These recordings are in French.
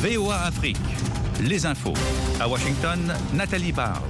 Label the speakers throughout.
Speaker 1: VOA Afrique, les infos. À Washington, Nathalie Barge.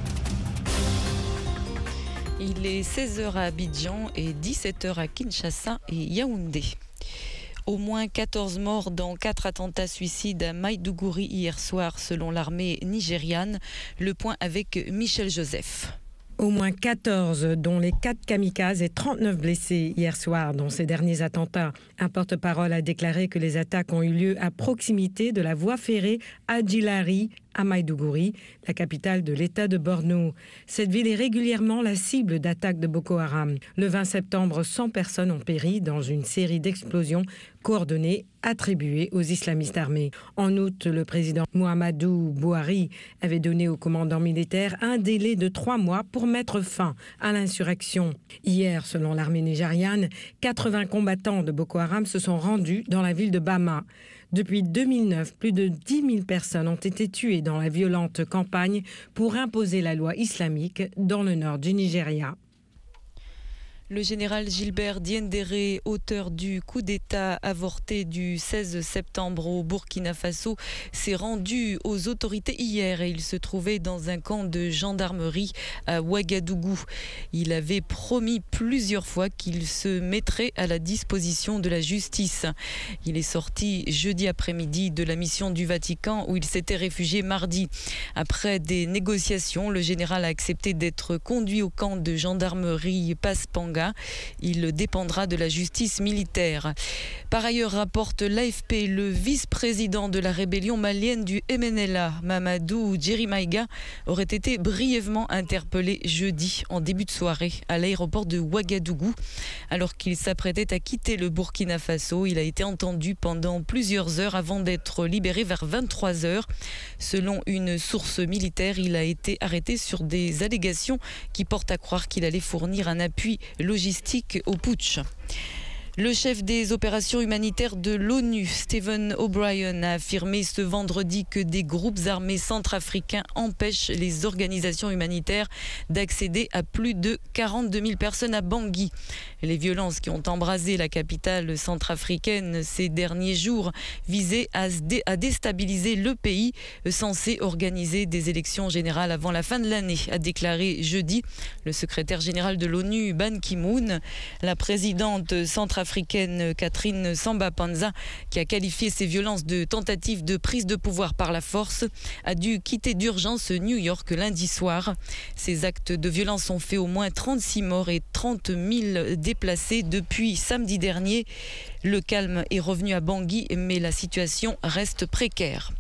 Speaker 2: Il est 16h à Abidjan et 17h à Kinshasa et Yaoundé. Au moins 14 morts dans 4 attentats suicides à Maïdougouri hier soir selon l'armée nigériane. Le point avec Michel Joseph.
Speaker 3: Au moins 14, dont les 4 kamikazes et 39 blessés hier soir dans ces derniers attentats. Un porte-parole a déclaré que les attaques ont eu lieu à proximité de la voie ferrée Adjilari à Maïdougouri, la capitale de l'État de Borno. Cette ville est régulièrement la cible d'attaques de Boko Haram. Le 20 septembre, 100 personnes ont péri dans une série d'explosions coordonnées attribuées aux islamistes armés. En août, le président Muhammadu Buhari avait donné au commandant militaire un délai de 3 mois pour mettre fin à l'insurrection. Hier, selon l'armée nigériane, 80 combattants de Boko Haram se sont rendus dans la ville de Bama. Depuis 2009, plus de 10 000 personnes ont été tuées dans la violente campagne pour imposer la loi islamique dans le nord du Nigeria.
Speaker 2: Le général Gilbert Diendéré, auteur du coup d'État avorté du 16 septembre au Burkina Faso, s'est rendu aux autorités hier et il se trouvait dans un camp de gendarmerie à Ouagadougou. Il avait promis plusieurs fois qu'il se mettrait à la disposition de la justice. Il est sorti jeudi après-midi de la mission du Vatican où il s'était réfugié mardi. Après des négociations, le général a accepté d'être conduit au camp de gendarmerie Paspanga. Il dépendra de la justice militaire. Par ailleurs, rapporte l'AFP, le vice-président de la rébellion malienne du MNLA, Mamadou Djerimaïga, aurait été brièvement interpellé jeudi en début de soirée à l'aéroport de Ouagadougou. Alors qu'il s'apprêtait à quitter le Burkina Faso, il a été entendu pendant plusieurs heures avant d'être libéré vers 23 heures. Selon une source militaire, il a été arrêté sur des allégations qui portent à croire qu'il allait fournir un appui logistique au putsch. Le chef des opérations humanitaires de l'ONU, Stephen O'Brien, a affirmé ce vendredi que des groupes armés centrafricains empêchent les organisations humanitaires d'accéder à plus de 42 000 personnes à Bangui. Les violences qui ont embrasé la capitale centrafricaine ces derniers jours visaient à déstabiliser le pays censé organiser des élections générales avant la fin de l'année, a déclaré jeudi le secrétaire général de l'ONU, Ban Ki-moon. La présidente centrafricaine Catherine Samba-Panza, qui a qualifié ces violences de tentatives de prise de pouvoir par la force, a dû quitter d'urgence New York lundi soir. Ces actes de violence ont fait au moins 36 morts et 30 000 déplacés depuis samedi dernier. Le calme est revenu à Bangui, mais la situation reste précaire.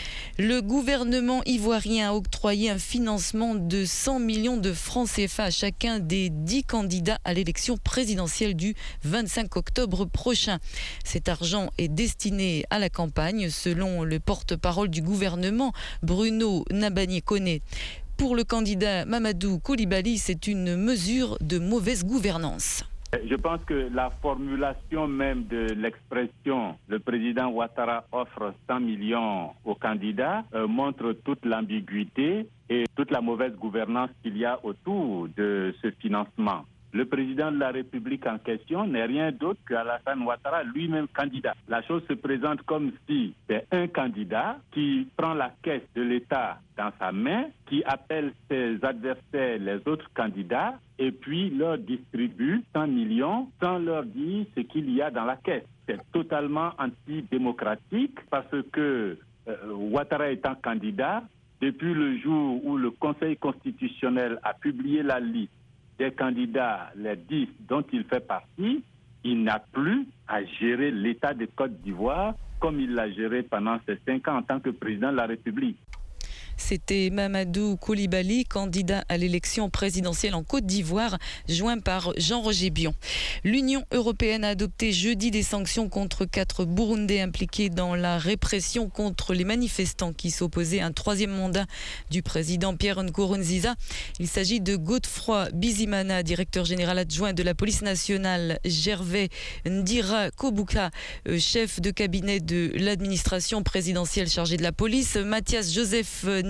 Speaker 2: Le gouvernement ivoirien a octroyé un financement de 100 millions de francs CFA à chacun des 10 candidats à l'élection présidentielle du 25 octobre prochain. Cet argent est destiné à la campagne, selon le porte-parole du gouvernement, Bruno Nabagné-Koné. Pour le candidat Mamadou Coulibaly, c'est une mesure de mauvaise gouvernance.
Speaker 4: Je pense que la formulation même de l'expression « le président Ouattara offre 100 millions aux candidats » montre toute l'ambiguïté et toute la mauvaise gouvernance qu'il y a autour de ce financement. Le président de la République en question n'est rien d'autre qu'Alassane Ouattara, lui-même candidat. La chose se présente comme si c'est un candidat qui prend la caisse de l'État dans sa main, qui appelle ses adversaires, les autres candidats, et puis leur distribue 100 millions sans leur dire ce qu'il y a dans la caisse. C'est totalement antidémocratique parce que Ouattara étant candidat, depuis le jour où le Conseil constitutionnel a publié la liste des candidats, les 10 dont il fait partie, il n'a plus à gérer l'État de Côte d'Ivoire comme il l'a géré pendant ces 5 ans en tant que président de la République.
Speaker 2: C'était Mamadou Coulibaly, candidat à l'élection présidentielle en Côte d'Ivoire, joint par Jean-Roger Bion. L'Union européenne a adopté jeudi des sanctions contre 4 Burundais impliqués dans la répression contre les manifestants qui s'opposaient à un 3e mandat du président Pierre Nkurunziza. Il s'agit de Godefroy Bizimana, directeur général adjoint de la police nationale, Gervais Ndira Kobuka, chef de cabinet de l'administration présidentielle chargé de la police, Mathias Joseph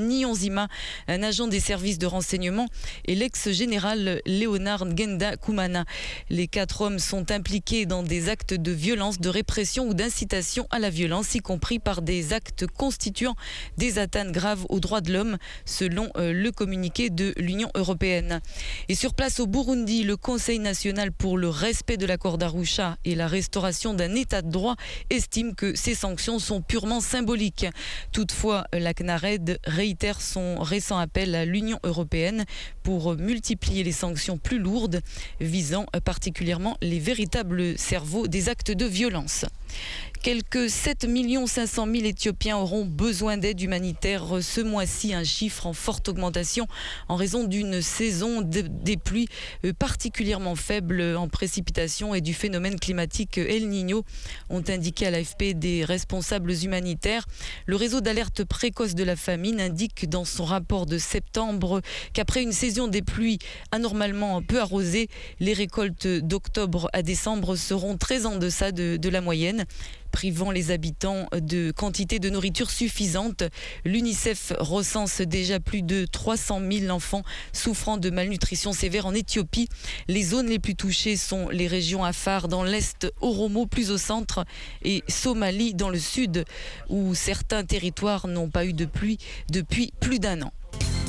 Speaker 2: Niyonzima, un agent des services de renseignement, et l'ex-général Leonard Ngenda Kumana. Les 4 hommes sont impliqués dans des actes de violence, de répression ou d'incitation à la violence, y compris par des actes constituant des atteintes graves aux droits de l'homme, selon le communiqué de l'Union européenne. Et sur place au Burundi, le Conseil national pour le respect de l'accord d'Arusha et la restauration d'un état de droit estime que ces sanctions sont purement symboliques. Toutefois, la CNARED réitère son récent appel à l'Union européenne pour multiplier les sanctions plus lourdes, visant particulièrement les véritables cerveaux des actes de violence. Quelques 7 500 000 Éthiopiens auront besoin d'aide humanitaire ce mois-ci, un chiffre en forte augmentation en raison d'une saison des pluies particulièrement faible en précipitations et du phénomène climatique El Niño, ont indiqué à l'AFP des responsables humanitaires. Le réseau d'alerte précoce de la famine indique dans son rapport de septembre qu'après une saison des pluies anormalement peu arrosée, les récoltes d'octobre à décembre seront très en deçà de la moyenne, privant les habitants de quantité de nourriture suffisante. L'UNICEF recense déjà plus de 300 000 enfants souffrant de malnutrition sévère en Éthiopie. Les zones les plus touchées sont les régions Afar dans l'est, Oromo plus au centre et Somalie dans le sud, où certains territoires n'ont pas eu de pluie depuis plus d'1 an.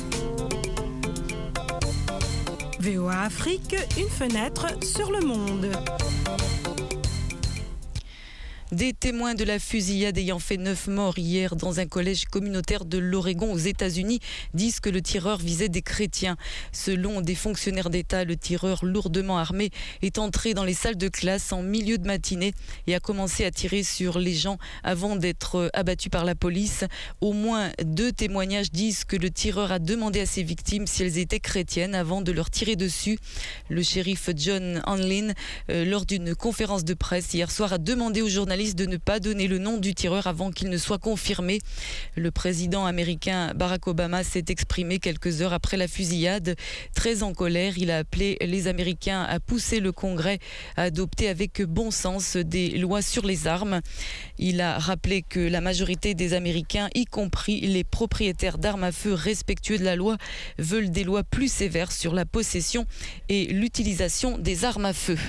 Speaker 3: VOA Afrique, une fenêtre sur le monde.
Speaker 2: Des témoins de la fusillade ayant fait 9 morts hier dans un collège communautaire de l'Oregon aux États-Unis disent que le tireur visait des chrétiens. Selon des fonctionnaires d'État, le tireur lourdement armé est entré dans les salles de classe en milieu de matinée et a commencé à tirer sur les gens avant d'être abattu par la police. Au moins 2 témoignages disent que le tireur a demandé à ses victimes si elles étaient chrétiennes avant de leur tirer dessus. Le shérif John Hanlin, lors d'une conférence de presse hier soir, a demandé aux journalistes de ne pas donner le nom du tireur avant qu'il ne soit confirmé. Le président américain Barack Obama s'est exprimé quelques heures après la fusillade. Très en colère, il a appelé les Américains à pousser le Congrès à adopter avec bon sens des lois sur les armes. Il a rappelé que la majorité des Américains, y compris les propriétaires d'armes à feu respectueux de la loi, veulent des lois plus sévères sur la possession et l'utilisation des armes à feu.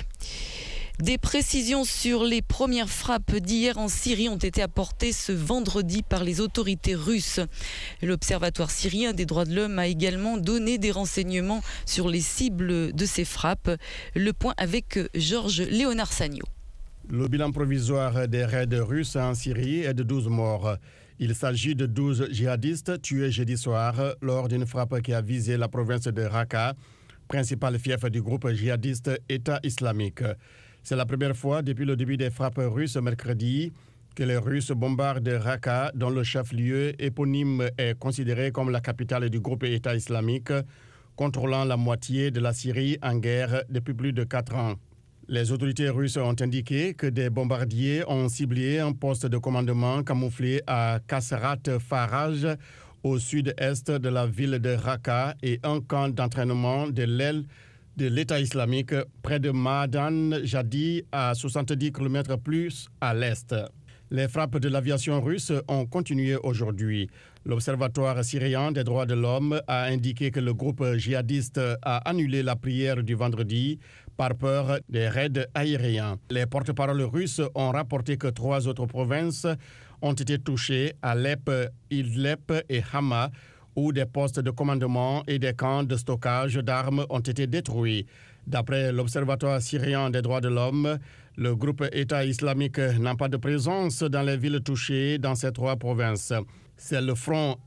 Speaker 2: Des précisions sur les premières frappes d'hier en Syrie ont été apportées ce vendredi par les autorités russes. L'Observatoire syrien des droits de l'homme a également donné des renseignements sur les cibles de ces frappes. Le point avec Georges Léonard Sagno.
Speaker 5: Le bilan provisoire des raids russes en Syrie est de 12 morts. Il s'agit de 12 djihadistes tués jeudi soir lors d'une frappe qui a visé la province de Raqqa, principal fief du groupe djihadiste État islamique. C'est la première fois depuis le début des frappes russes mercredi que les Russes bombardent Raqqa, dont le chef-lieu éponyme est considéré comme la capitale du groupe État islamique, contrôlant la moitié de la Syrie en guerre depuis plus de 4 ans. Les autorités russes ont indiqué que des bombardiers ont ciblé un poste de commandement camouflé à Kasrat Faraj, au sud-est de la ville de Raqqa, et un camp d'entraînement de l'aile de l'État islamique près de Maadan Jadi, à 70 km plus à l'est. Les frappes de l'aviation russe ont continué aujourd'hui. L'Observatoire syrien des droits de l'homme a indiqué que le groupe djihadiste a annulé la prière du vendredi par peur des raids aériens. Les porte-paroles russes ont rapporté que 3 autres provinces ont été touchées, Alep, Idlib et Hama, où des postes de commandement et des camps de stockage d'armes ont été détruits. D'après l'Observatoire syrien des droits de l'homme, le groupe État islamique n'a pas de présence dans les villes touchées dans ces 3 provinces. C'est le front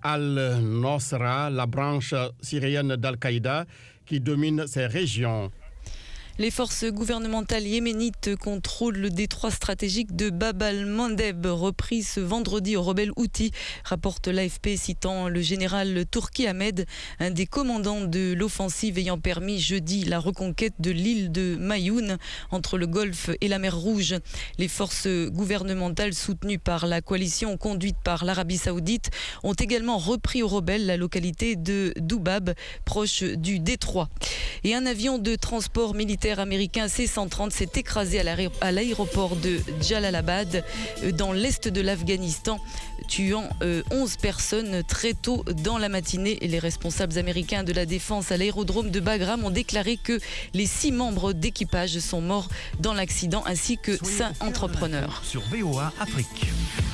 Speaker 5: Al-Nosra, la branche syrienne d'Al-Qaïda, qui domine ces régions.
Speaker 2: Les forces gouvernementales yéménites contrôlent le détroit stratégique de Bab al-Mandeb, repris ce vendredi aux rebelles Houthis, rapporte l'AFP citant le général Turki Ahmed, un des commandants de l'offensive ayant permis jeudi la reconquête de l'île de Mayoun entre le Golfe et la mer Rouge. Les forces gouvernementales soutenues par la coalition conduite par l'Arabie Saoudite ont également repris aux rebelles la localité de Doubab, proche du détroit. Et un avion de transport militaire militaire américain C-130 s'est écrasé à l'aéroport de Jalalabad, dans l'est de l'Afghanistan, tuant 11 personnes très tôt dans la matinée. Et les responsables américains de la défense à l'aérodrome de Bagram ont déclaré que les 6 membres d'équipage sont morts dans l'accident, ainsi que 5 entrepreneurs.
Speaker 1: Sur VOA Afrique.